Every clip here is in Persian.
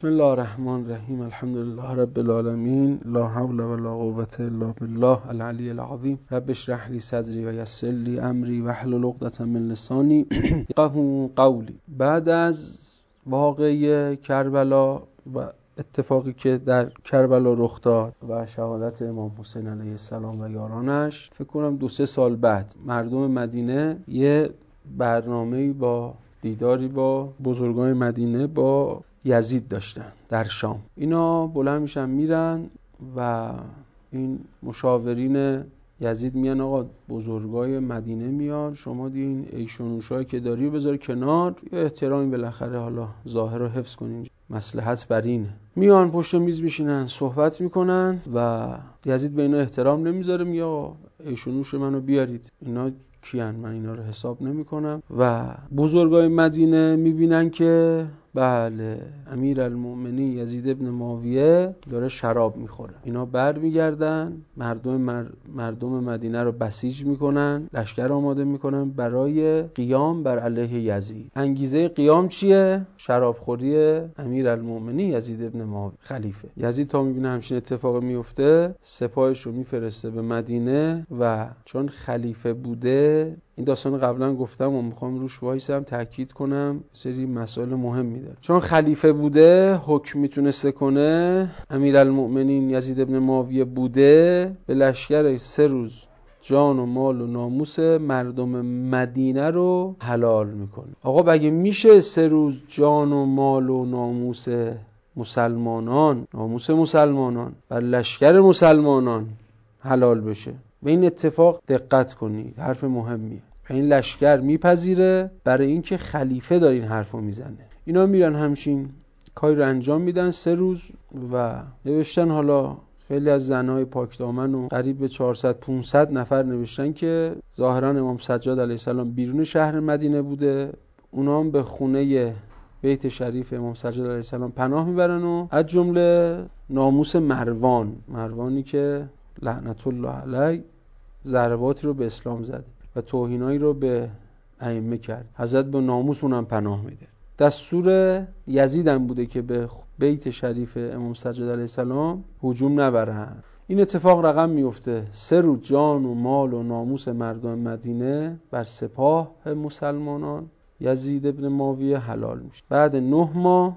بسم الله الرحمن الرحیم. الحمدلله رب العالمین، لا حول ولا قوة الا بالله العلی العظیم. رب اشرح لی صدری و یسر لی امری واحلل عقدة من لسانی یفقهوا قولی. بعد از واقعه کربلا و اتفاقی که در کربلا رخ داد و شهادت امام حسین علیه السلام و یارانش، فکر کنم 2-3 سال بعد مردم مدینه یه برنامه‌ای با دیداری با بزرگان مدینه با یزید داشتن در شام. اینا بلند میشن میرن و این مشاورین یزید میان آقا بزرگای مدینه میان، شما این عیش و نوشایی که داری بذار کنار، یه احترامی بالاخره حالا ظاهر رو حفظ کنین، مصلحت بر اینه. میان پشت میز میشینن صحبت میکنن و یزید به اینا احترام نمیذاره، میگه آقا عیش و نوش منو بیارید، اینا کیان؟ من اینا رو حساب نمیکنم. و بزرگای مدینه میبینن که بله امیرالمؤمنین یزید ابن معاویه داره شراب میخوره. اینا برمیگردن مردم مدینه رو بسیج میکنن، لشکر آماده میکنن برای قیام بر علیه یزید. انگیزه قیام چیه؟ شرابخوری امیرالمؤمنین یزید ابن معاویه خلیفه. یزید تا میبینه همچین اتفاق میفته سپاهش رو میفرسته به مدینه و چون خلیفه بوده، این داستان قبلا گفتم و میخوام روش وایسم تاکید کنم، سری مسائل مهمی داره. چون خلیفه بوده حکم میتونسته کنه، امیرالمؤمنین یزید ابن معاویه بوده، به لشکر 3 روز جان و مال و ناموس مردم مدینه رو حلال میکنه. آقا بگه میشه 3 روز جان و مال و ناموس مسلمانان، ناموس مسلمانان بر لشکر مسلمانان حلال بشه؟ به این اتفاق دقت کنید، حرف مهمیه. این لشکر میپذیره برای اینکه خلیفه داره این حرفو میزنه. اینا میرن همچین کاری رو انجام میدن 3 روز و نوشتن، حالا خیلی از زنهای پاکدامن و قریب به 400-500 نفر نوشتن که ظاهرا امام سجاد علیه السلام بیرون شهر مدینه بوده، اونا هم به خونه بیت شریف امام سجاد علیه السلام پناه میبرن و از جمله ناموس مروانی که لعنت الله علیه ضرباتی رو به اسلام زده و توهینایی رو به ائمه کرد، حضرت به ناموس اونم پناه میده. دستور یزید هم بوده که به بیت شریف امام سجاد علیه السلام هجوم نبرن. این اتفاق رقم میفته 3 روز جان و مال و ناموس مردم مدینه بر سپاه مسلمانان یزید ابن معاویه حلال میشه. بعد 9 ماه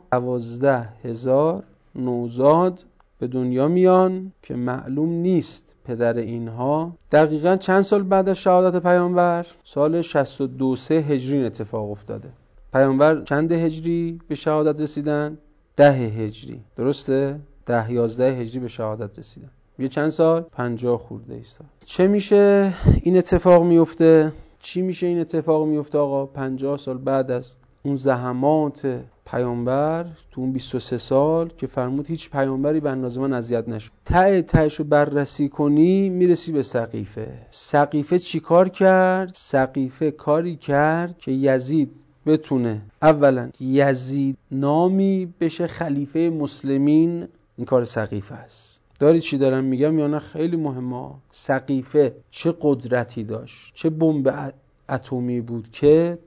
12,000 نوزاد به دنیا میان که معلوم نیست پدر اینها دقیقاً چند سال بعد از شهادت پیامبر. سال 62 هجری اتفاق افتاده. پیامبر چند هجری به شهادت رسیدن؟ 10 هجری. درسته؟ 10-11 هجری به شهادت رسیدن. یه چند سال؟ 50 خورده سال. چه میشه این اتفاق میفته؟ چی میشه این اتفاق میفته آقا؟ 50 سال بعد از اون زحمات پیامبر تو اون 23 سال که فرمود هیچ پیامبری به اندازه من اذیت نشد، تهشو بررسی کنی میرسی به سقیفه. سقیفه چی کار کرد؟ سقیفه کاری کرد که یزید بتونه اولا یزید نامی بشه خلیفه مسلمین. این کار سقیفه است. داری چی دارم میگم یا نه؟ خیلی مهمه. سقیفه چه قدرتی داشت، چه بمب اتمی بود که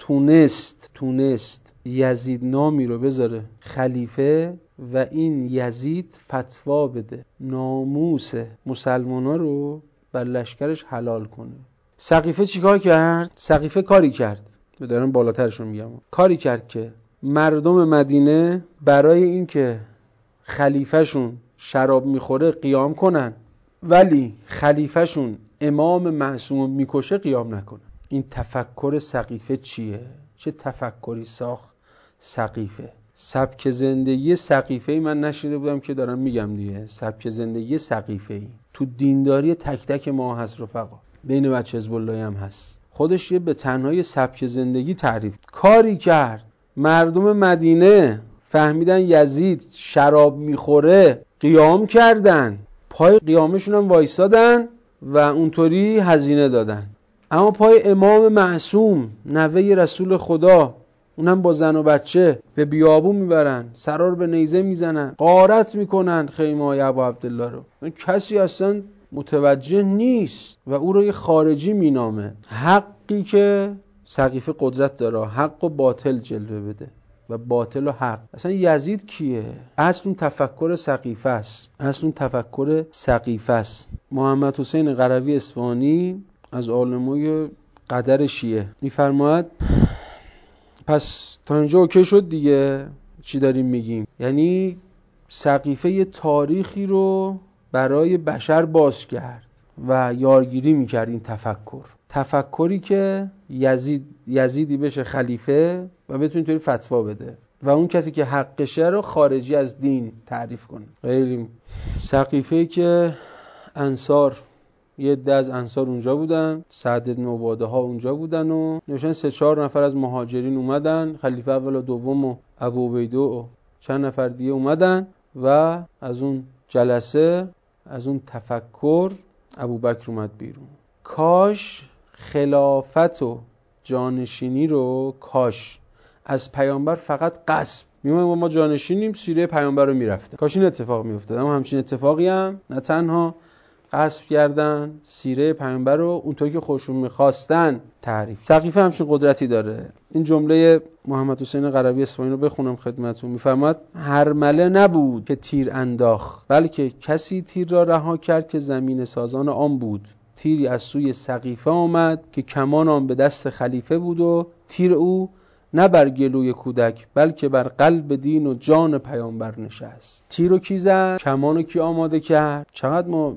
تونست یزید نامی رو بذاره خلیفه و این یزید فتوا بده ناموس مسلمانا رو بر لشکرش حلال کنه. سقیفه چیکار کرد؟ سقیفه کاری کرد، دارم بالاترشون میگم، کاری کرد که مردم مدینه برای اینکه خلیفهشون شراب میخوره قیام کنن ولی خلیفهشون امام معصوم میکشه قیام نکنن. این تفکر سقیفه چیه؟ چه تفکری ساخت سقیفه؟ سبک زندگی سقیفه‌ای من نشیده بودم که دارم میگم دیگه. سبک زندگی سقیفه‌ای تو دینداری تک تک ما هست رفقا، بین بچه حزب اللهی هم هست. خودش یه به تنهایی سبک زندگی تعریف کاری کرد. مردم مدینه فهمیدن یزید شراب میخوره، قیام کردن، پای قیامشون هم وایسادن و اونطوری هزینه دادن. اما پای امام معصوم نوه رسول خدا، اونم با زن و بچه، به بیابون میبرن، سرا رو به نیزه میزنن، غارت میکنن خیمه های ابو عبدالله رو. کسی اصلا متوجه نیست و او رو یه خارجی مینامه. حقی که سقیفه قدرت داره حق و باطل جلوه بده. و باطل و حق. اصلا یزید کیه؟ اصل اون تفکر سقیفه است. محمد حسین قروی اصفهانی از علمای قدر شیعه میفرماید پس تا اینجا اوکی شد دیگه. چی داریم میگیم؟ یعنی سقیفه یه تاریخی رو برای بشر باز کرد و یارگیری میکرد. این تفکری که یزیدی بشه خلیفه و بتونه اینطوری فتوا بده و اون کسی که حقشه رو خارجی از دین تعریف کنه. خیلی سقیفه‌ای که انصار، یه عده از انصار اونجا بودن، سعد بن عباده ها اونجا بودن و نوشن 3-4 نفر از مهاجرین اومدن، خلیفه اول و دوم و ابو عبیده و چند نفر دیگه اومدن و از اون جلسه، از اون تفکر ابوبکر اومد بیرون. کاش خلافت و جانشینی رو از پیامبر فقط غصب میومد ما جانشینیم، سیره پیامبر رو میرفته. کاش این اتفاق میافتاد. اما همچین اتفاقی هم نه تنها غصب کردن، سیره پیامبر رو اونطوری که خودشون میخواستن تعریف. سقیفه همچین قدرتی داره. این جمله محمد حسین قروی اصفهانی رو بخونم خدمتتون. میفرماد هرمله نبود که تیر انداخت، بلکه کسی تیر را رها کرد که زمین سازان آن بود. تیری از سوی سقیفه آمد که کمان آن به دست خلیفه بود و تیر او نه بر گلوی کودک بلکه بر قلب دین و جان پیامبر نشست. تیر رو کی زد؟ کمان رو کی آماده کرد؟ چقدر ما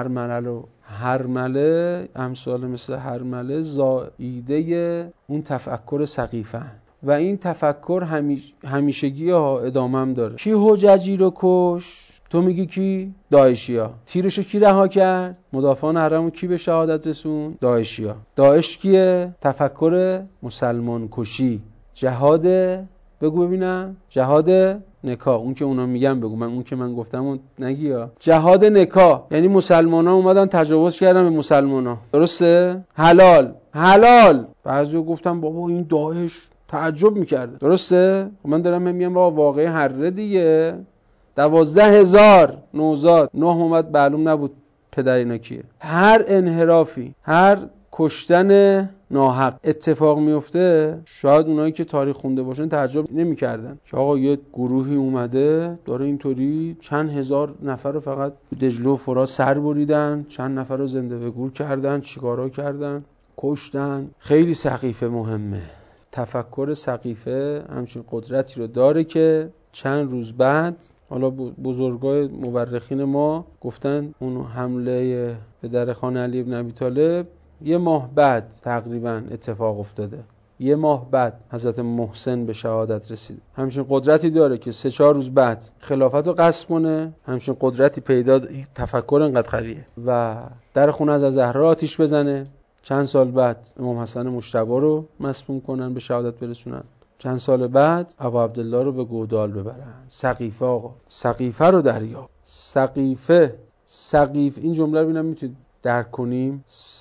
هرمله امثال مثل هرمله زاییده اون تفکر سقیفه و این تفکر همیشگی ها ادامه هم داره. کی حججی رو کش؟ تو میگی کی؟ داعشیا. تیرشو کی رها کرد؟ مدافعان حرمو کی به شهادت رسون؟ داعشیا. داعش کیه؟ تفکر مسلمان کشی. جهاد بگو ببینم. جهاد نکاح. اون که اونا میگن بگو، من اون که من گفتم نگی ها. جهاد نکاح یعنی مسلمان‌ها اومدن تجاوز کردن به مسلمان‌ها. درسته؟ حلال. بعضیا گفتن بابا این داعش تعجب میکرده. درسته؟ من دارم میگم بابا واقعه حره دیگه. 12,000 نوزاد 9 اومد معلوم نبود پدر اینا کیه. هر انحرافی، هر کشتن ناحق اتفاق میفته، شاید اونایی که تاریخ خونده باشن تعجب نمی‌کردن که آقا یه گروهی اومده داره اینطوری چند هزار نفر رو فقط دجله و فرات سر بریدن، چند نفر رو زنده به گور کردن، چیکارا کردن، کشتن. خیلی سقیفه مهمه. تفکر سقیفه همچین قدرتی رو داره که چند روز بعد، حالا بزرگای مورخین ما گفتن اون حمله به در خانه علی بن ابی طالب 1 ماه بعد تقریبا اتفاق افتاده. 1 ماه بعد حضرت محسن به شهادت رسید. همچین قدرتی داره که 3-4 روز بعد خلافت رو غصب کنه. همچین قدرتی پیدا، تفکر انقدر قویه و در خونه از زهرا آتیش بزنه. چند سال بعد امام حسن مجتبی رو مسموم کنن، به شهادت برسونن. چند سال بعد ابو عبدالله رو به گودال ببرن. سقیفه آقا، سقیفه رو دریا. سقیفه این جمله رو ببینم میتونید درک کنیم.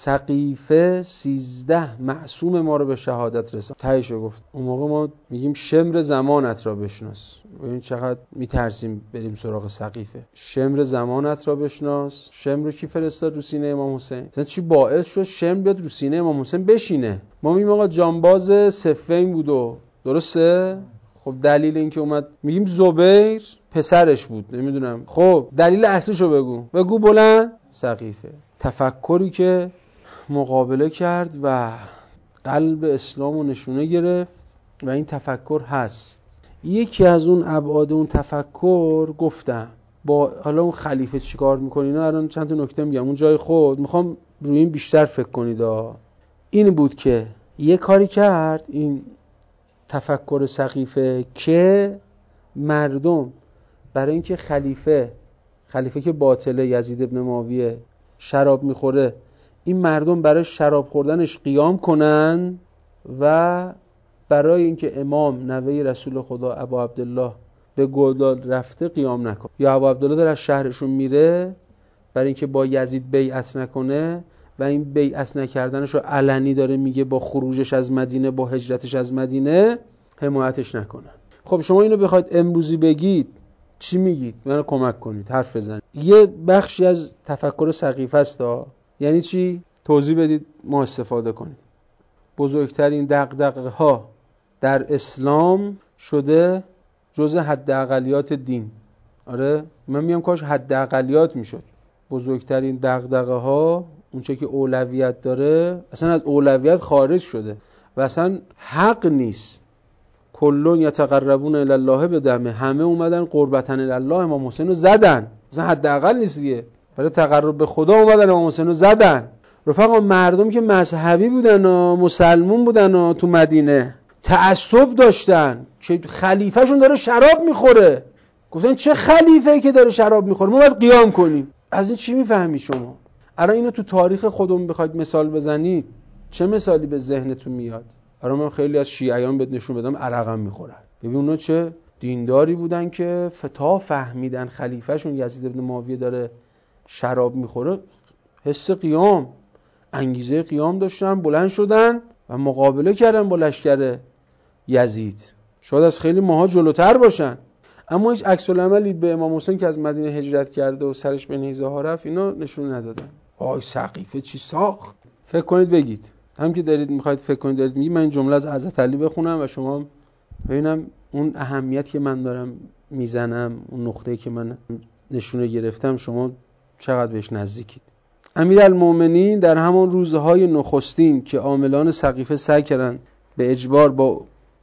سقیفه 13 معصوم ما رو به شهادت رساند. تهیشو گفت. اون موقع ما میگیم شمر زمانت را بشناس. ببین چقدر میترسیم بریم سراغ سقیفه. شمر زمانت را بشناس. شمر رو کی فرستاد رو سینه امام حسین؟ مثلا چی باعث شد شمر بیاد رو سینه امام حسین بشینه؟ ما میگیم آقا جانباز صفین بود و درسته؟ خب دلیل این که اومد میگیم زبیر پسرش بود، نمیدونم. خب دلیل اصلیشو بگو بلند. سقیفه تفکری که مقابله کرد و قلب اسلامو نشونه گرفت و این تفکر هست. یکی از اون ابعاد اون تفکر گفتم با حالا اون خلیفه چیکار میکنه اینا الان چند تا نکته میگم اون جای خود، میخوام روی این بیشتر فکر کنید. این بود که یه کاری کرد این تفکر سقیفه که مردم برای اینکه خلیفه که باطله، یزید ابن معاویه شراب میخوره، این مردم برای شراب خوردنش قیام کنن و برای اینکه امام نوه رسول خدا ابو عبدالله به گودال رفته قیام نکنه، یا ابو عبدالله داره از شهرشون میره برای اینکه با یزید بیعت نکنه و این بیعت نکردنش رو علنی داره میگه با خروجش از مدینه، با هجرتش از مدینه حمایتش نکنن. خب شما اینو بخواید امروزی بگید چی میگید؟ منو کمک کنید، حرف بزنید. یه بخشی از تفکر سقیفه است. یعنی چی؟ توضیح بدید ما استفاده کنیم. بزرگترین دغدغه ها در اسلام شده جزء حداقلیات دین. آره من میگم کاش حداقلیات میشد. بزرگترین دغدغه ها اونچه که اولویت داره اصلا از اولویت خارج شده و اصلا حق نیست. کلون یتقربون الی الله بدمه، همه اومدن قربتن الی الله امام حسین رو زدن، اصلا حداقل نیست دیگه. برای تقرب به خدا اومدن امام حسین رو زدن. رفقا مردم که مذهبی بودن و مسلمون بودن و تو مدینه تعصب داشتن که خلیفهشون داره شراب میخوره، گفتن چه خلیفه‌ای که داره شراب میخوره، ما باید قیام کنیم. از این چی میفهمی شما؟ الان اینو تو تاریخ خودمون بخواید مثال بزنید چه مثالی به ذهنتون میاد؟ الان من خیلی از شیعیان بهت نشون بدم عرقم میخورن. ببین اونا چه دینداری بودن که تا فهمیدن خلیفهشون یزید ابن معاویه داره شراب میخوره، حس قیام، انگیزه قیام داشتن، بلند شدن و مقابله کردن با لشکر یزید. شاید از خیلی ماها جلوتر باشن، اما هیچ عکس العملی به امام حسین که از مدینه هجرت کرده و سرش به نیزه ها رفت اینا نشون ندادن. آی سقیفه چی ساخت؟ فکر کنید بگید. هم که دارید میخواید فکر کنید دارید میگید، من این جمله از حضرت علی بخونم و شما ببینم اون اهمیت که من دارم میزنم، اون نقطه‌ای که من نشونه گرفتم شما چقدر بهش نزدیکید. امیرالمومنین در همان روزهای نخستین که عاملان سقیفه سعی کردند به اجبار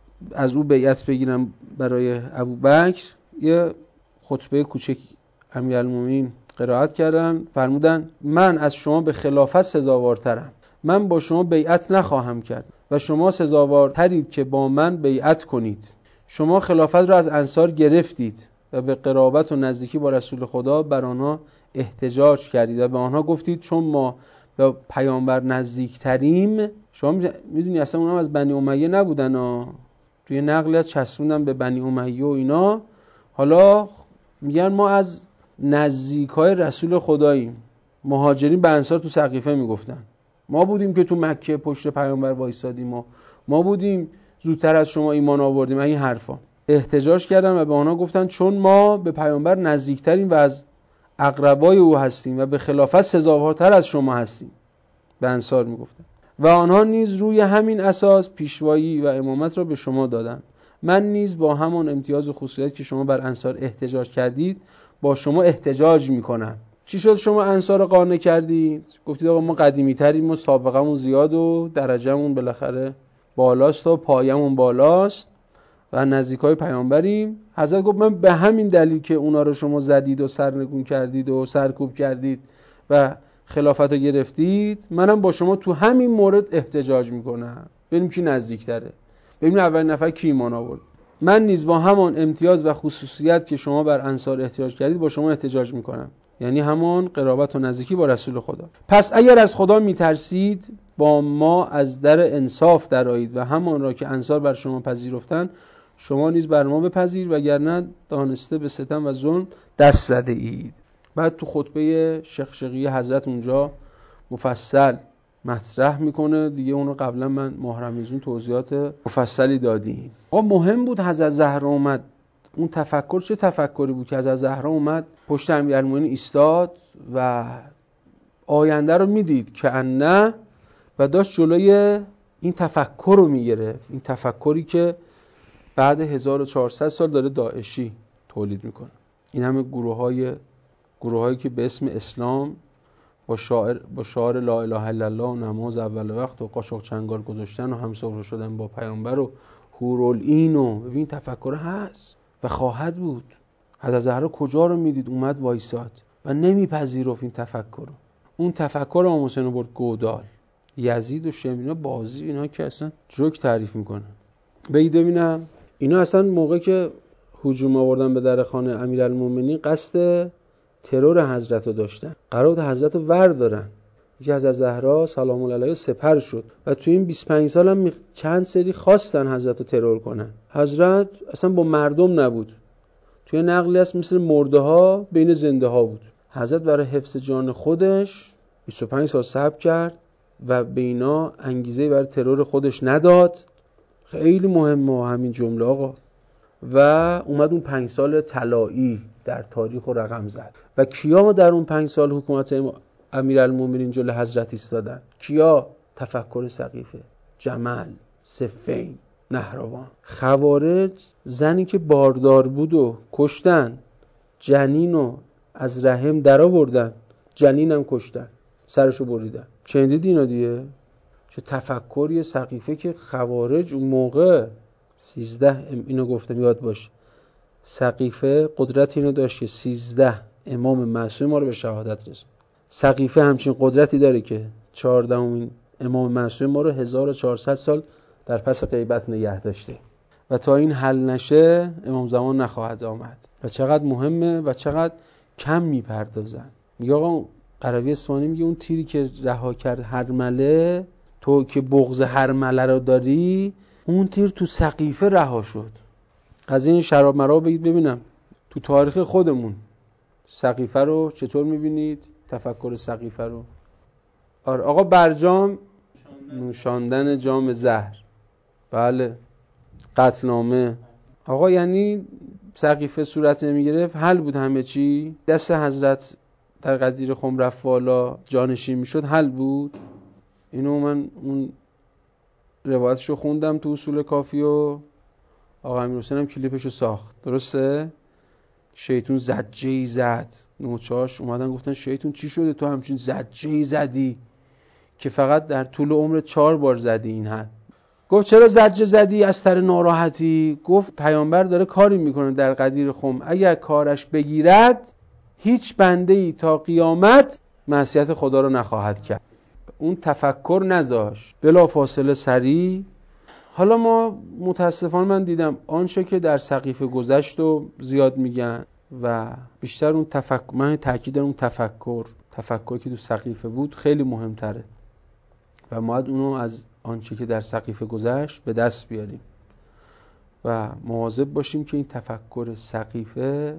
از او بیعت بگیرن برای ابوبکر، یه خطبه کوچک امیرالمومنین قرائت کردن، فرمودن من از شما به خلافت سزاوارترم، من با شما بیعت نخواهم کرد و شما سزاوارترید که با من بیعت کنید. شما خلافت را از انصار گرفتید و به قرابت و نزدیکی با رسول خدا بر آنها احتجاج کردید و به آنها گفتید چون ما به پیامبر نزدیکتریم. شما میدونی اصلا اونها از بنی امیه نبودن توی نقلی از چسبوندن به بنی امیه و اینا، حالا میگن ما از نزدیکای رسول خداییم. مهاجرین به انصار تو سقیفه میگفتن ما بودیم که تو مکه پشت پیامبر وایسادیم و ما بودیم زودتر از شما ایمان آوردیم. این حرفا احتجاج کردن و به آنها گفتن چون ما به پیامبر نزدیکتریم و از اقربای او هستیم و به خلافت سزاوارتر از شما هستیم، به انصار میگفتن. و آنها نیز روی همین اساس پیشوایی و امامت را به شما دادند. من نیز با همان امتیاز و خصوصیت که شما بر انصار احتجاج کردید با شما احتجاج میکنم. چی شد شما انصار قانع کردید؟ گفتید آقا ما قدیمی تریم و سابقمون زیاد و درجهمون بالاخره بالاست و پایمون بالاست و نزدیکای پیامبریم. حضرت گفت من به همین دلیل که اونا رو شما زدید و سرنگون کردید و سرکوب کردید و خلافت رو گرفتید، منم با شما تو همین مورد احتجاج میکنم. ببینیم کی نزدیکتره، ببینیم اولین نفر کی ایمان آورد. من نیز با همان امتیاز و خصوصیت که شما بر انصار احتجاج کردید با شما احتجاج میکنم، یعنی همون قرابت و نزدیکی با رسول خدا. پس اگر از خدا میترسید با ما از در انصاف درآیید و همان را که انصار بر شما پذیرفتن شما نیز بر ما بپذیر، وگرنه دانسته به ستم و ظلم دست زده اید. بعد تو خطبه شقشقی حضرت اونجا مفصل مطرح میکنه دیگه، اونو قبلا من ماه رمضان توضیحات مفصلی دادیم. مهم بود حضرت زهرا اومد، اون تفکر چه تفکری بود که حضرت زهرا اومد پشت امیرالمومنین ایستاد و آینده رو میدید که نه و داشت جلوی این تفکر رو میگرفت، این تفکری که بعد 1400 سال داره داعشی تولید میکنه. این همه گروهایی که به اسم اسلام با شعار لا اله الا الله و نماز اول وقت و قاشق چنگال گذاشتن و همسفره شدن با پیامبر و حورالعین و ببین تفکر هست و خواهد بود. حضرت زهرا کجا رو میدید؟ اومد وایساد و نمیپذیرفت این تفکر رو. اون تفکر امام حسین رو برد گودال. یزید و شیعه بازی اینا که اصلا جوک تعریف میکنه. ببینم اینا اصلا موقع که هجوم آوردن به در خانه امیرالمومنین قصد ترور حضرت رو داشتن، قرار بود حضرت رو وردارن. یکی حضرت زهرا سلام الله علیها سپر شد و تو این 25 سال هم چند سری خواستن حضرت رو ترور کنن. حضرت اصلا با مردم نبود، توی نقلی هست مثل مرده ها بین زنده ها بود. حضرت برای حفظ جان خودش 25 سال صبر کرد و به اینا انگیزه برای ترور خودش نداد. خیلی مهمه همین جمله آقا. و اومد اون 5 سال طلایی در تاریخ و رقم زد. و کیا در اون 5 سال حکومت امیرالمومنین جلوی حضرت ایستادن؟ کیا؟ تفکر سقیفه، جمل، صفین، نهروان. خوارج زنی که باردار بود و کشتن، جنین رو از رحم در آوردن، جنینم کشتن، سرشو بریدن. شنیدید اینا دیگه؟ چه تفکریه سقیفه که خوارج اون موقع 13 اینو گفتم یاد باش. سقیفه قدرت اینو داشت که 13 امام معصوم ما رو به شهادت رسوند. سقیفه همچین قدرتی داره که 14مین امام معصوم ما رو 1400 سال در پس غیبت نگه داشته و تا این حل نشه امام زمان نخواهد آمد. و چقدر مهمه و چقدر کم میپردازن. میگه آقا قروی اصفهانی میگه اون تیری که رها کرد هرمله، تو که بغض هرمله رو داری، اون تیر تو سقیفه رها شد. از این شراب مراب بگید ببینم تو تاریخ خودمون سقیفه رو چطور میبینید؟ تفکر سقیفه رو. آره آقا برجام نوشاندن جام زهر، بله، قتلنامه. آقا یعنی سقیفه صورت نمیگرفت، حل بود همه چی. دست حضرت در غدیر خم رفت بالا، جانشین میشد، حل بود. اینو من اون روایتشو خوندم تو اصول کافی و آقا امیرحسین هم کلیپشو ساخت. درسته؟ شیطون زجه‌ای زد. نوچاش اومدن گفتن شیطون چی شده تو همچین زجه‌ای زدی که فقط در طول عمر 4 بار زدی این حد؟ گفت چرا زجه زدی از سر ناراحتی؟ گفت پیامبر داره کاری میکنه در غدیر خم، اگر کارش بگیرد هیچ بنده‌ای تا قیامت معصیت خدا رو نخواهد کرد. اون تفکر نذاش، بلا فاصله سریع. حالا ما متاسفانه من دیدم آنچه که در سقیفه گذشت و زیاد میگن و بیشتر اون تفکر، من تاکید اون تفکر که تو سقیفه بود خیلی مهمتره و ما اونو از آنچه که در سقیفه گذشت به دست بیاریم و مواظب باشیم که این تفکر سقیفه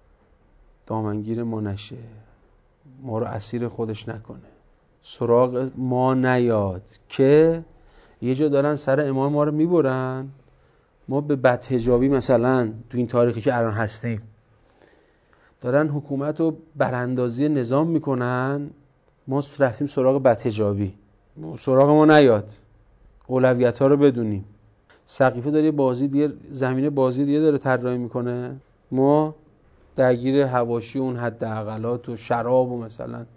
دامنگیر ما نشه، ما رو اسیر خودش نکنه، سراغ ما نیاد که یه جا دارن سر امام ما رو میبرن، ما به بدحجابی مثلا تو این تاریخی که الان هستیم دارن حکومت رو براندازی نظام میکنن، ما رفتیم سراغ بدحجابی. سراغ ما نیاد، اولویت ها رو بدونیم. سقیفه داره بازی دیگه، زمینه بازی دیگه داره طراحی میکنه، ما درگیر حواشی اون حداقلات و شراب و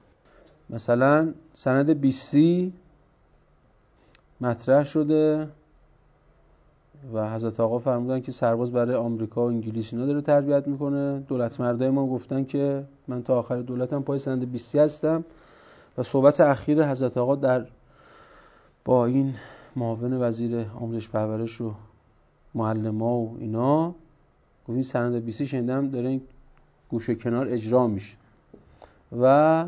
مثلا سند 20 مطرح شده و حضرت آقا فرمودن که سرباز برای آمریکا و انگلیس اینا داره تربیت میکنه. دولت مردای ما گفتن که من تا آخر دولتم پای سند 20 هستم و صحبت اخیر حضرت آقا با این معاون وزیر آموزش پرورش و معلم‌ها و اینا گفت این سند 20 شنیدم داره این گوشه کنار اجرا میشه و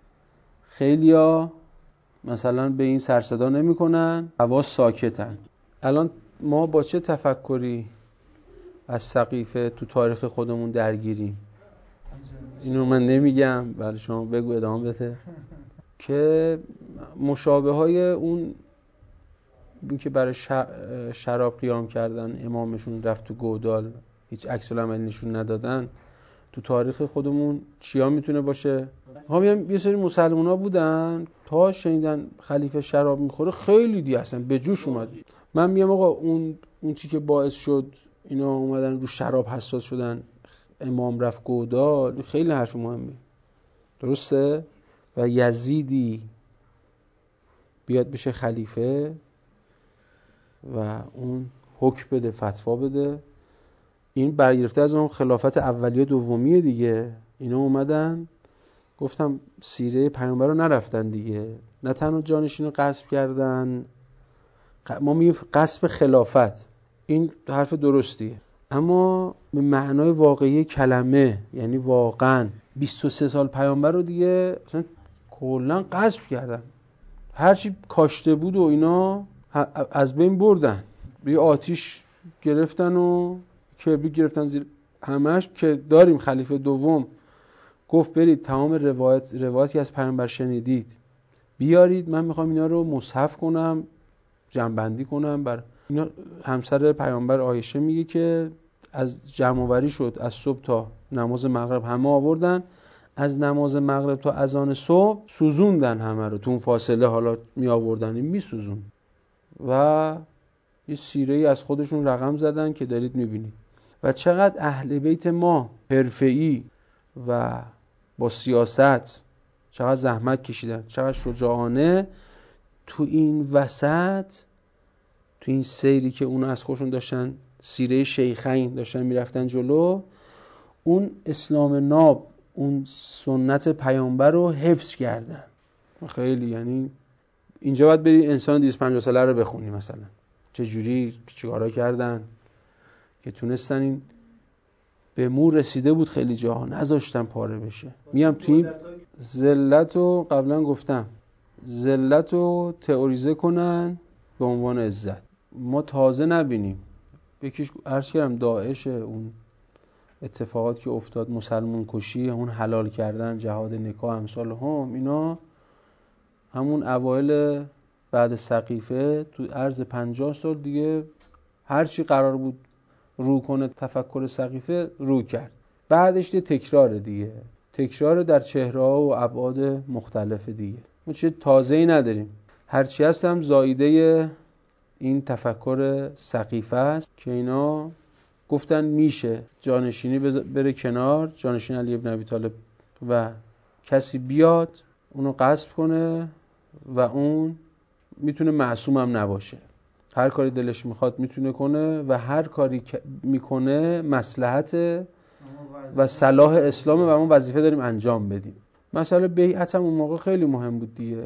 خیلیا مثلا به این سر صدا نمیکنن، حواس ساکتن. الان ما با چه تفکری از سقیفه تو تاریخ خودمون درگیریم؟ اینو من نمیگم، بله شما بگو ادامه بده. که مشابه های اون که برای شراب قیام کردن امامشون رفت تو گودال، هیچ عکس العملی نشون ندادن، تو تاریخ خودمون چیا میتونه باشه؟ ها میگم یه سری مسلمونا بودن تا شنیدن خلیفه شراب میخوره خیلی دیگه اصلا به جوش اومد. من میگم آقا اون چی که باعث شد اینا اومدن رو شراب حساس شدن، امام رفت گودال، خیلی حرف مهمی، درسته؟ و یزیدی بیاد بشه خلیفه و اون حکم بده، فتوا بده، این برگرفته از اون خلافت اولیه دومیه دیگه. اینا اومدن گفتم سیره پیامبر رو نرفتن دیگه، نه تنها جانشین رو غصب کردن، ما میگیم غصب خلافت، این حرف درستیه، اما به معنای واقعی کلمه، یعنی واقعا 23 سال پیامبر رو دیگه اصلا کلا غصب کردن، هرچی کاشته بود و اینا از بین بردن، یه آتیش گرفتن و کبریت گرفتن زیر همش. که داریم خلیفه دوم گفت برید تمام روایتی از پیامبر شنیدید بیارید، من میخوام اینا رو مصحف کنم، جمع‌بندی کنم. بر اینا همسر پیامبر عایشه میگه که از جمع‌آوری شد، از صبح تا نماز مغرب همه آوردن، از نماز مغرب تا اذان صبح سوزوندن همه رو، تو اون فاصله حالا می آوردن می سوزون و یه سیره‌ای از خودشون رقم زدن که دارید میبینید. و چقدر اهل بیت ما حرفه‌ای و با سیاست چقدر زحمت کشیدن، چقدر شجاعانه تو این وسط، تو این سیری که اونا از خودشون داشتن سیره شیخین داشتن میرفتن جلو، اون اسلام ناب، اون سنت پیامبر رو حفظ کردن. خیلی یعنی اینجا باید بری انسان 250 ساله رو بخونی مثلا چجوری چیکارا کردن که تونستن این به مو رسیده بود. خیلی جاها نذاشتن پاره بشه. میام توی این ذلت رو قبلا گفتم، ذلت رو تئوریزه کنن به عنوان عزت. ما تازه نبینیم. یکیش عرض کردم داعش، اون اتفاقات که افتاد، مسلمان کشی، اون حلال کردن، جهاد نکاح، امثال هم، اینا همون اوایل بعد سقیفه تو عرض 50 سال دیگه هرچی قرار بود رو کنه تفکر سقیفه رو کرد. بعدش دیگه تکراره دیگه، تکرار در چهره‌ها و ابعاد مختلف دیگه. ما چیز تازه‌ای نداریم. هرچی هست هم زایده این تفکر سقیفه است که اینا گفتن میشه جانشینی بره کنار، جانشین علی ابن ابی طالب، و کسی بیاد اونو غصب کنه و اون میتونه معصوم هم نباشه، هر کاری دلش میخواد میتونه کنه و هر کاری میکنه مصلحت و صلاح اسلامه و ما وظیفه داریم انجام بدیم. مسئله بیعت هم اون موقع خیلی مهم بود دیگه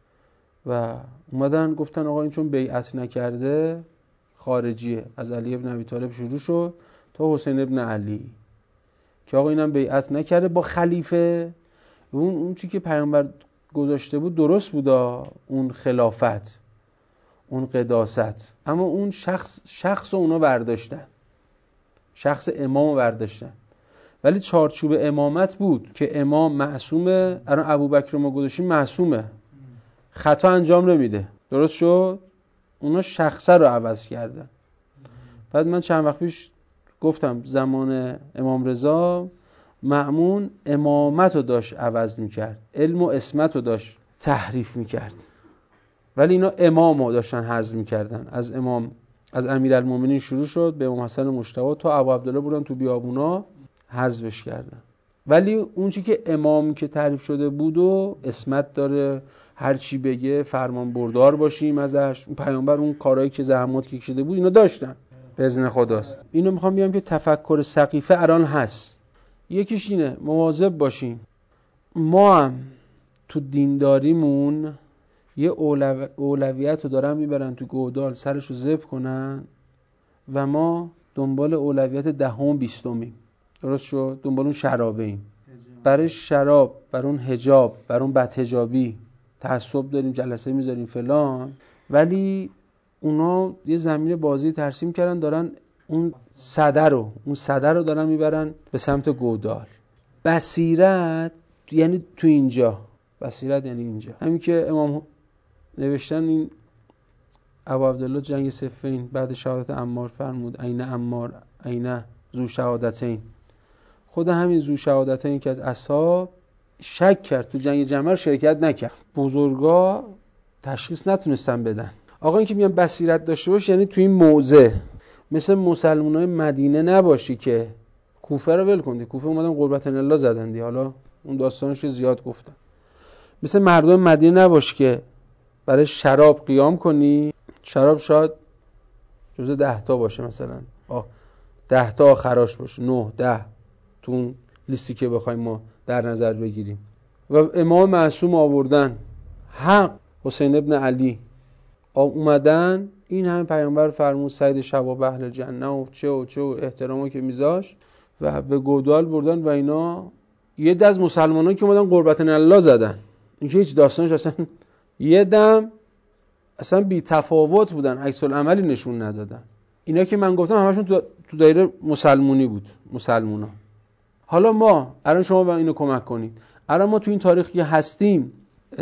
و اومدن گفتن آقا این چون بیعت نکرده خارجیه. از علی ابن ابی طالب شروع شد تا حسین ابن علی که آقا اینم بیعت نکرده با خلیفه. اون چی که پیامبر گذاشته بود درست بودا، اون خلافت، اون قداست، اما اون شخص رو اونا برداشتن، شخص امام رو برداشتن. ولی چارچوب امامت بود که امام معصومه. الان ابوبکر رو ما گذاشتیم معصومه، خطا انجام نمیده، درست شد. اونا شخصه رو عوض کردن. بعد من چند وقت پیش گفتم زمان امام رضا مأمون امامت رو داشت عوض میکرد، علم و عصمت رو داشت تحریف میکرد، ولی اینا امام رو داشتن حذف میکردن. از امام، از امیرالمومنین شروع شد به امام حسن مجتبی تا ابو عبدالله بردن تو بیابونا حذفش کردن. ولی اون چی که امام که تعریف شده بود و عصمت داره، هر چی بگه فرمان بردار باشیم ازش، اون پیامبر اون کارهایی که زحمات کشیده بود اینا داشتن به اذن خداست. اینو میخوام بیام که تفکر سقیفه الان هست. یکیش اینه مواظب باشیم ما هم تو دینداریمون یه اولویت رو دارن میبرن تو گودال سرشو زب کنن و ما دنبال اولویت 10 20، درست شد، دنبال اون شرابه ایم، برای شراب، برای اون حجاب، برای اون بدحجابی تعصب داریم، جلسه میذاریم فلان. ولی اونا یه زمین بازی ترسیم کردن، دارن اون صدر رو دارن میبرن به سمت گودال. بصیرت یعنی تو اینجا، بصیرت یعنی اینجا. همین که امام نوشتن این ابو عبدالله جنگ صفین بعد شهادت عمار فرمود عین عمار عین ذو شهادتین. خود همین ذو شهادتین که از اصحاب شک کرد تو جنگ جمل شرکت نکرد. بزرگا تشخیص نتونستن بدن. آقا این که میگن بصیرت داشته باش یعنی تو این موضع مثل مسلمانای مدینه نباشی که کوفه رو ول کن. کوفه اومدن قربت الله زدن دی، حالا اون داستانش زیاد گفتم. مثل مردم مدینه نباشی که برای شراب قیام کنی. شراب شاید جزء 10 تا باشه، مثلا 10 تا آخراش باشه، 9 10 تو اون لیستی که بخوایم ما در نظر بگیریم. و امام معصوم آوردن، حق حسین ابن علی اومدن، این همه پیامبر فرمود سید شباب اهل جنه و چه احترامو که میذاش و به گودال بردن. و اینا یه دز مسلمانان که اومدن قربت الله زدن، این که هیچ داستانش اصلا یه دم اصلا بی تفاوت بودن، عکس العملی نشون ندادن. اینا که من گفتم همشون تو دایره مسلمونی بود، مسلمونا. حالا ما الان شما به اینو کمک کنید، الان ما تو این تاریخی هستیم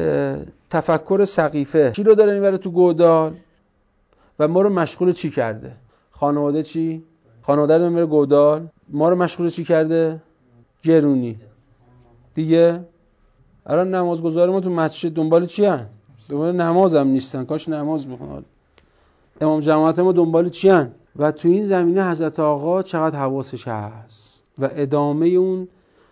تفکر سقیفه چی رو داره میبره تو گودال و ما رو مشغول چی کرده؟ خانواده چی؟ خانواده رو میبره گودال، ما رو مشغول چی کرده؟ گرونی دیگه. الان نمازگزار ما تو مسجد دنبال چی هن؟ دنبال نماز هم نیستن، کاش نماز بخونن. امام جماعت ما دنبال چی هن؟ و تو این زمینه حضرت آقا چقدر حواسش هست و ادامه اون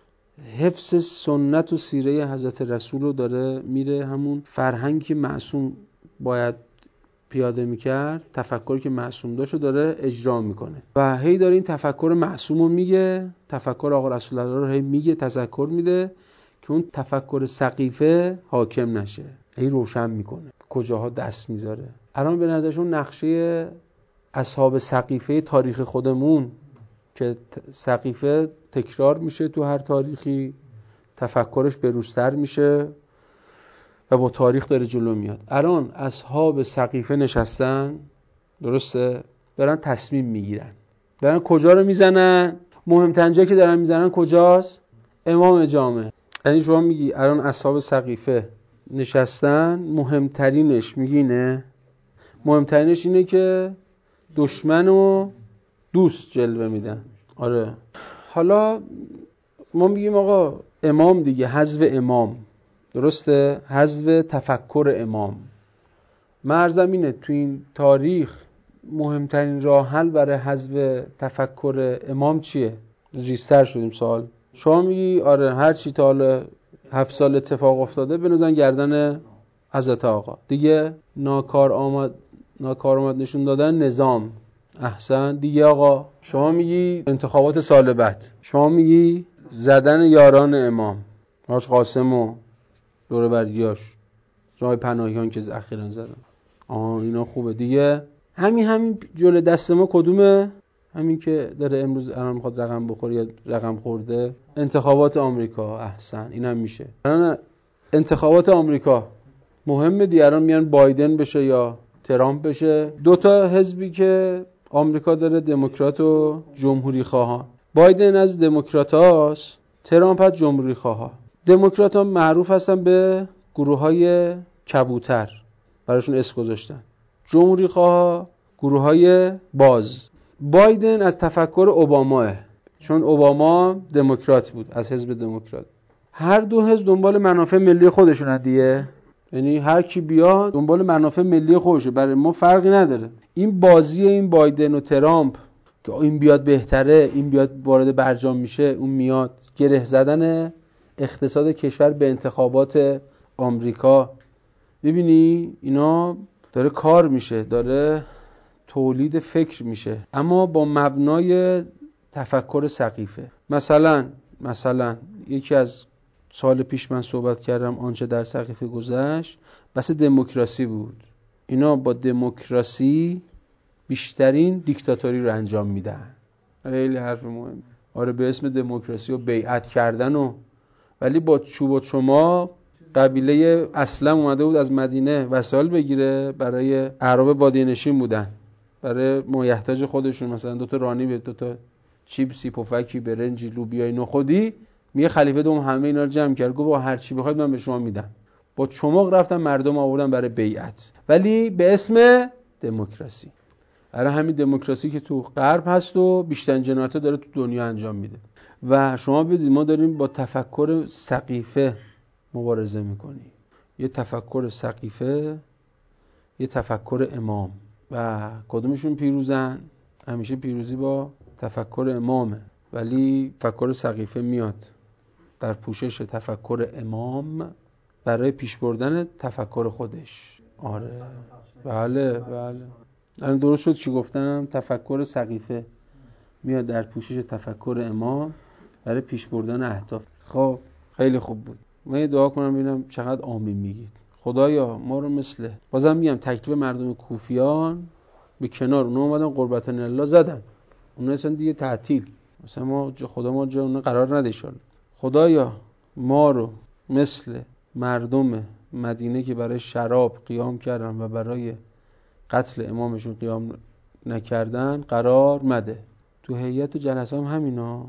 حفظ سنت و سیره حضرت رسول رو داره میره، همون فرهنگی که معصوم باید پیاده میکرد، تفکری که معصوم داشت رو داره اجرا میکنه و هی داره این تفکر معصوم رو میگه، تفکر آقا رسول الله رو هی میگه، تذکر میده که اون تفکر سقیفه حاکم نشه، هی روشن میکنه کجاها دست میذاره. الان به نظرشون نقشه اصحاب سقیفه تاریخ خودمون که سقیفه تکرار میشه تو هر تاریخی، تفکرش بروزتر میشه و با تاریخ داره جلو میاد. الان اصحاب سقیفه نشستن، درسته؟ دارن تصمیم میگیرن. دارن کجا رو میزنن؟ مهمترین جایی که دارن میزنن کجاست؟ امام جامع. یعنی شما میگی الان اصحاب سقیفه نشستن، مهمترینش میگینه؟ مهمترینش اینه که دشمن و دوست جلوه میدن. آره. حالا ما میگیم آقا امام دیگه، حذف امام، درسته؟ حذف تفکر امام. مرزم اینه تو این تاریخ مهمترین راه حل برای حذف تفکر امام چیه؟ ریزتر شدیم سوال. شما میگی آره هر چی تا حالا 7 سال اتفاق افتاده بنوزن گردن حضرت آقا دیگه. ناکارآمد نشون دادن نظام. احسن دیگه آقا. شما میگی انتخابات سال بعد، شما میگی زدن یاران امام، حاج قاسم و دور برگیاش، جای پناهیان که اخیراً زدن، اینا خوبه دیگه. همین جلو دست ما کدومه؟ همین که داره امروز الان میخواد رقم بخوره یا رقم خورده، انتخابات آمریکا. احسن اینم میشه. الان انتخابات آمریکا مهمه دیگه، الان میان بایدن بشه یا ترامپ بشه. 2 تا حزبی که آمریکا داره، دموکرات و جمهوری خواها. بایدن از دموکرات هاست، ترامپ از جمهوری خواها. دموکرات ها معروف هستن به گروه های کبوتر، براشون اسم گذاشتن. جمهوری خواها گروه های باز. بایدن از تفکر اوباماه، چون اوباما دموکرات بود، از حزب دموکرات. هر دو حزب دنبال منافع ملی خودشون دیگه، یعنی هر کی بیاد دنبال منافع ملی خودشه، برای ما فرقی نداره. این بازی این بایدن و ترامپ که این بیاد بهتره، این بیاد وارد برجام میشه، اون میاد، گره زدن اقتصاد کشور به انتخابات آمریکا. ببینی اینا داره کار میشه، داره تولید فکر میشه، اما با مبنای تفکر سقیفه. مثلا یکی از سال پیش من صحبت کردم آنچه در سقیفه گذشت بحث دموکراسی بود. اینا با دموکراسی بیشترین دیکتاتوری رو انجام میدن. خیلی حرف مهم. آره به اسم دموکراسی و بیعت کردن ولی با چوب و چماق قبیله اسلم اومده بود از مدینه وسایل بگیره، برای اعراب بادیه‌نشین بودن، برای مایحتاج خودشون، مثلا 2 تا رانی به 2 تا چیپسی، پفکی، برنجی، لوبیای نخودی. میگه خلیفه دوم همه اینا رو جمع کرد، گفت هر چی بخواید من به شما میدم. با چماق رفتن مردم آوردن برای بیعت، ولی به اسم دموکراسی. الان همین دموکراسی که تو غرب هست و بیشترین جنایت‌ها داره تو دنیا انجام میده. و شما بدید ما داریم با تفکر سقیفه مبارزه میکنیم. یه تفکر سقیفه، یه تفکر امام، و کدومشون پیروزن؟ همیشه پیروزی با تفکر امامه، ولی تفکر سقیفه میاد در پوشش تفکر امام برای پیش بردن تفکر خودش. آره بله. الان درست شد چی گفتم؟ تفکر سقیفه میاد در پوشش تفکر امام برای پیش بردن اهداف. خب خیلی خوب بود. من یه دعا کنم ببینم چقدر آمین میگید. خدایا ما رو مثل، بازم میگم، تکلیف مردم کوفیان به کنار، اونا اومدن قربتن الله زدن، اونا اصلا دیگه تعطیل، مثلا ما خدا ما جا اونا قرار نده ان خدایا ما رو مثل مردم مدینه که برای شراب قیام کردن و برای قتل امامشون قیام نکردن قرار مده. تو هیئت و جلسه هم همینا،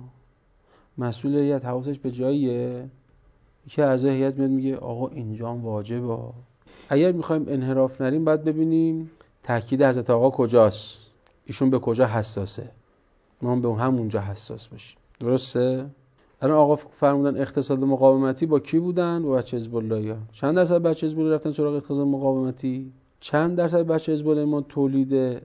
مسئول هیئت حواسش به جاییه، یکی از هیئت میاد میگه آقا اینجا هم واجبه. اگر میخوایم انحراف نریم باید ببینیم تاکید حضرت آقا کجاست، ایشون به کجا حساسه، ما هم به همونجا حساس باشیم. درسته؟ الان آقا فرمودن اقتصاد مقاومتی با کی بودن؟ با بچه حزب الله. چند درصد بچه حزب الله رفتن سراغ اقتصاد مقاومتی؟ چند درصد بچه حزب الله ایمان تولید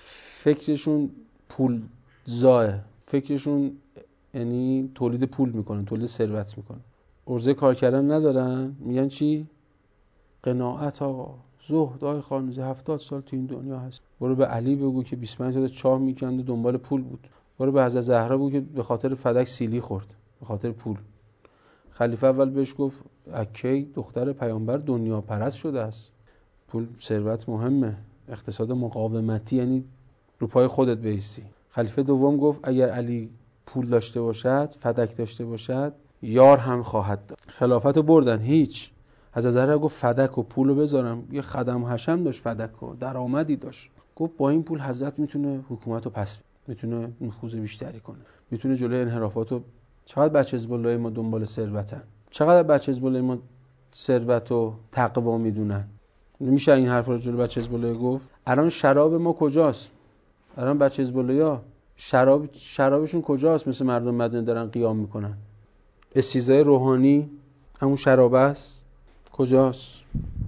فکرشون پول زاه، فکرشون یعنی تولید پول میکنن، تولید ثروت میکنن، عرضه کار کردن ندارن. میگن چی؟ قناعت آقا، زهد آقای خانوزه 70 سال تو این دنیا هست. برو به علی بگو که 25 سال چاه میکند و دنبال پول بود. برو به حضرت زهرا بگو که به خاطر فدک سیلی خورد، به خاطر پول. خلیفه اول بهش گفت اکی دختر پیامبر دنیا پرست شده است. پول ثروت مهمه، اقتصاد مقاومتی، یعنی رو پای خودت بایستی. خلیفه دوم گفت اگر علی پول داشته باشد، فدک داشته باشد، یار هم خواهد داد. خلافتو بردن هیچ. حضرت زهرا گفت فدک و پولو بذارم. یه خدم حشم داشت، فدک و درآمدی داشت. گفت با این پول حضرت میتونه حکومتو پس بده، میتونه نفوذ بیشتری کنه، میتونه جلوی انحرافاتو. چقدر بچه حزب الله ما دنبال ثروتن، چقدر بچه حزب الله ما ثروت و تقوا میدونن. میشه این حرفا رو جلوی بچه حزب الله گفت؟ الان شراب ما کجاست؟ الان بچه حزب الله شرابشون کجاست؟ مثل مردم مدینه دارن قیام میکنن. استیزای روحانی همون شراب است. کجاست؟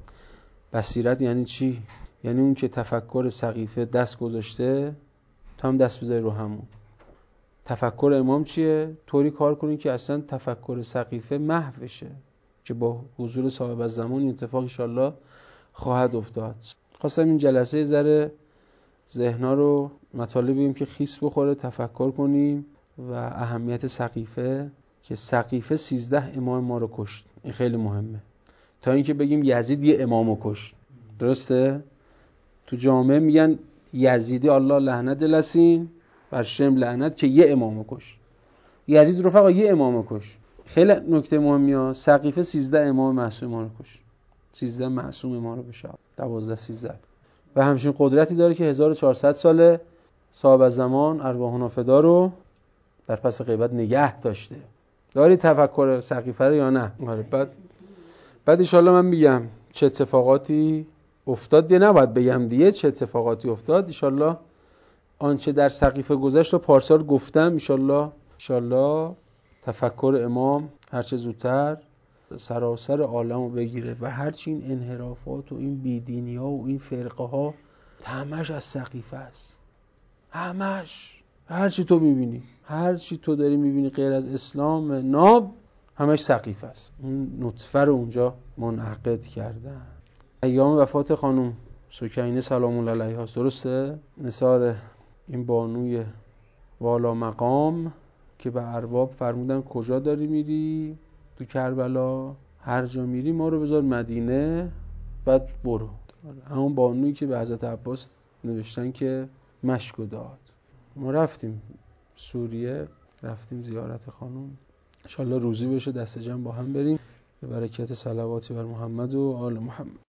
بصیرت یعنی چی؟ یعنی اون که تفکر سقیفه دست گذاشته تو هم دست بذاری رو همون. تفکر امام چیه؟ طوری کار کنی که اصلا تفکر سقیفه محو بشه، که با حضور صاحب الزمان این اتفاق ان شاءالله خواهد افتاد. خواستم این جلسه ذره ذهنا رو مطالب بگیم که خیس بخوره، تفکر کنیم و اهمیت سقیفه، که سقیفه 13 امام ما رو کشت. این خیلی مهمه. تا اینکه بگیم یزید یه امامو کشت. درسته؟ تو جامعه میگن یزیدی الله لعنت جلسین بر شم لعنت که یه امامو کشت. یزید رفقا یه امامو کشت. خیلی نکته مهمیه. سقیفه 13 امام معصوم ما رو کشت. 13 معصوم ما رو بشه 12 13 و همچین قدرتی داره که 1400 ساله صاحب الزمان ارواحنا فدا رو در پس غیبت نگه داشته. داری تفکر سقیفه رو یا نه؟ آره. بعد ان شاءالله من میگم چه اتفاقاتی افتاد، دیگه نباید بگم دیگه چه اتفاقاتی افتاد. ان شاءالله آنچه در سقیفه گذشت رو پارسال گفتم. ان شاءالله تفکر امام هرچه زودتر سراسر عالمو بگیره و هرچی این انحرافات و این بیدینی‌ها و این فرقه ها همش از سقیفه است. همش، هرچی تو میبینی، هرچی تو داری میبینی غیر از اسلام ناب، همش سقیفه است. اون نطفه رو اونجا منعقد کردن. ایام وفات خانم سکینه سلام الله علیها است. درسته؟ نثار این بانوی والا مقام که به ارباب فرمودن کجا داری میری؟ تو کربلا. هر جا میری ما رو بذار مدینه، بعد برو. همون بانویی که به حضرت عباس نوشتن که مشکو داد. ما رفتیم سوریه، رفتیم زیارت خانم. انشالله روزی بشه دست جمع با هم بریم به برکت صلواتی بر محمد و آل محمد.